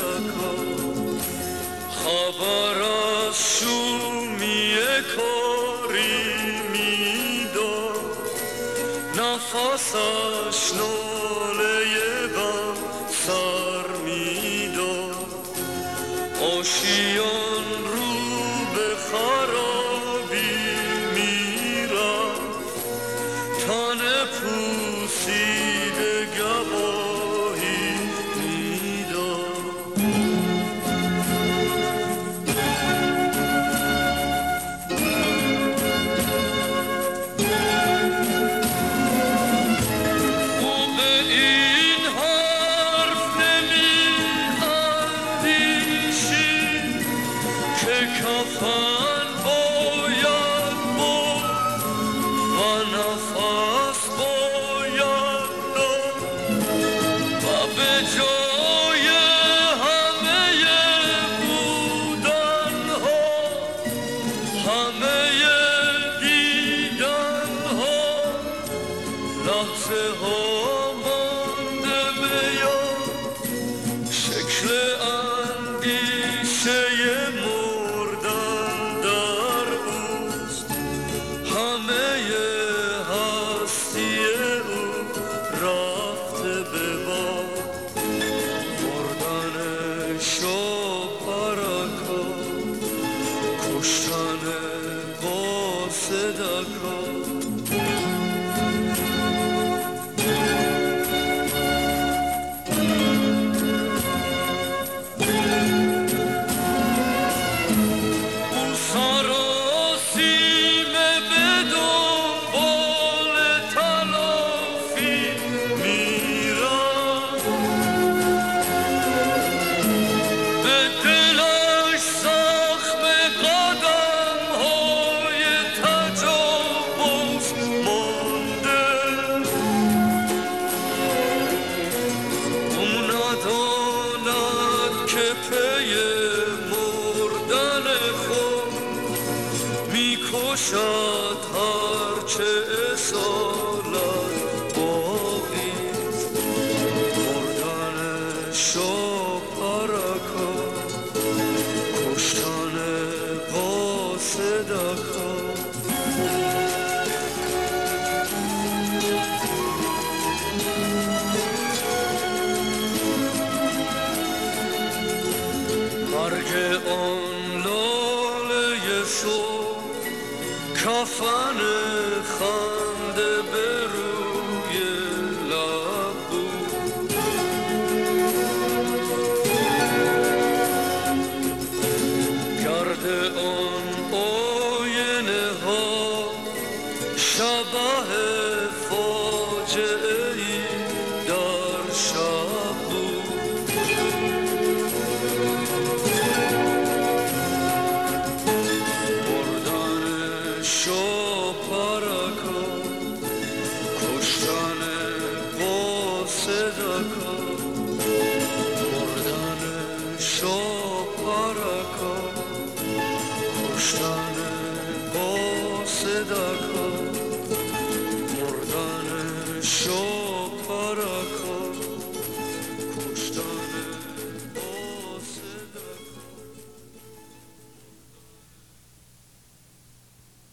پارکا خبر از شومی کاری میداد نفسش ناله بر سر میداد آشیان رو به خرابی میرفت تن پوسیده گواهی میداد او به این حرف نمی اندیشید که کفن باید برد و نفس باید داد و به جای همه بودنها همه دیدنها لحظه ها مانده به یاد شکل اندیشه مردن در اوست همه هستی او رفته به باد مردنش و پرکا کشتن با صدکا پی مردن خود میکشد هرچه اصالت باقیست مردنش و پرکا کشتن با صدکا مرگ آن لاله صبح کفن خنده به روی لب بود گرد آن آینه ها شبح فاجعه ای در شب بود شو پرکا کشتن با صدکا مردن شو پرکا کشتن با صدکا مردن شو